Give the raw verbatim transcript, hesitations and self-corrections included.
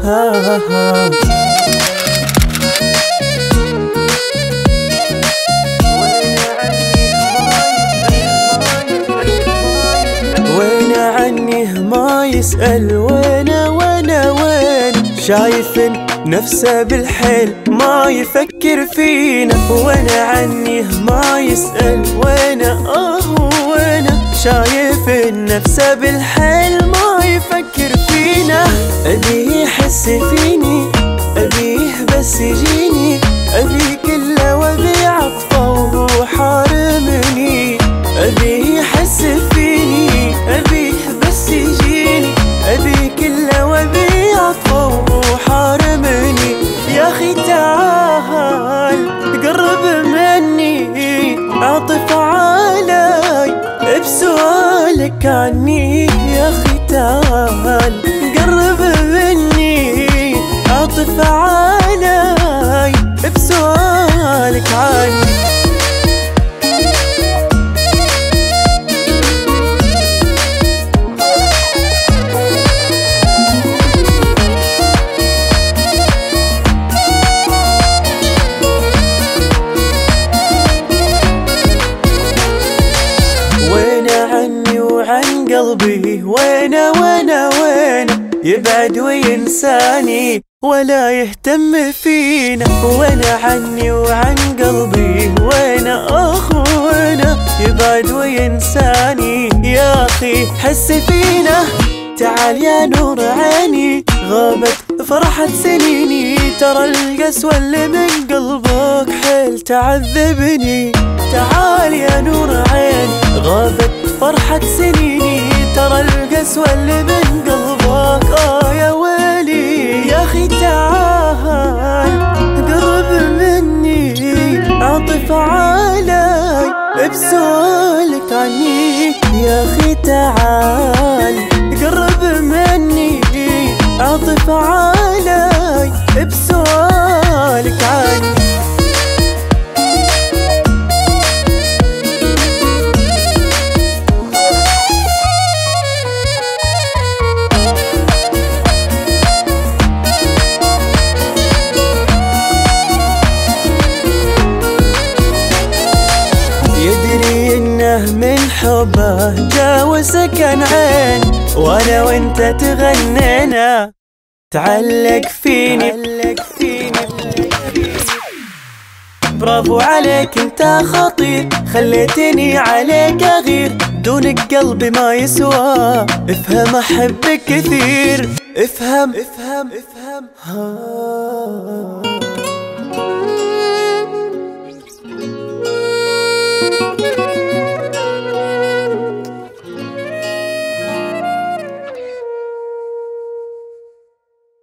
وين عنه ما يسأل، وين وين وين شايف نفسه بالحيل ما يفكر فينا. وين عنه ما يسأل، وين اه وين شايف نفسه بالحيل ما يفكر فينا. أبيه يحس فيني، أبيه بس يجيني، أبيه كله وأبي عطفه وهو حارمني. أبيه يحس فيني، أبيه بس يجيني، أبيه كله وأبي عطفه وهو حارمني. يا أخي تعال قرب مني، عاطف علي بسؤالك عني. يا أخي تعال قرب مني، عاطف علي بسؤالك عني. وعن قلبي وين وين وين يبعد وينساني ولا يهتم فينا. وين عني وعن قلبي وين اخ وين يبعد وينساني. يا اخي حس فينا، تعال يا نور عيني، غابت فرحة سنيني. ترى القسوة اللي من قلبك حيل تعذبني. تعال يا نور عيني، غابت فرحة سنيني. ترى القسوة اللي من قلبك آه يا ويلي. يا أخي تعال قرب مني، عاطف علي بسؤالك عني. يا أخي تعال قرب مني، عاطف علي بسؤالك عني. يدري انه من حبه جا وسكن عين، وانا وانت تغنينا. تعلق فيني برافو عليك انت خطير، خليتني عليك اغير. دونك قلبي ما يسوى، افهم احبك كثير. افهم افهم افهم ها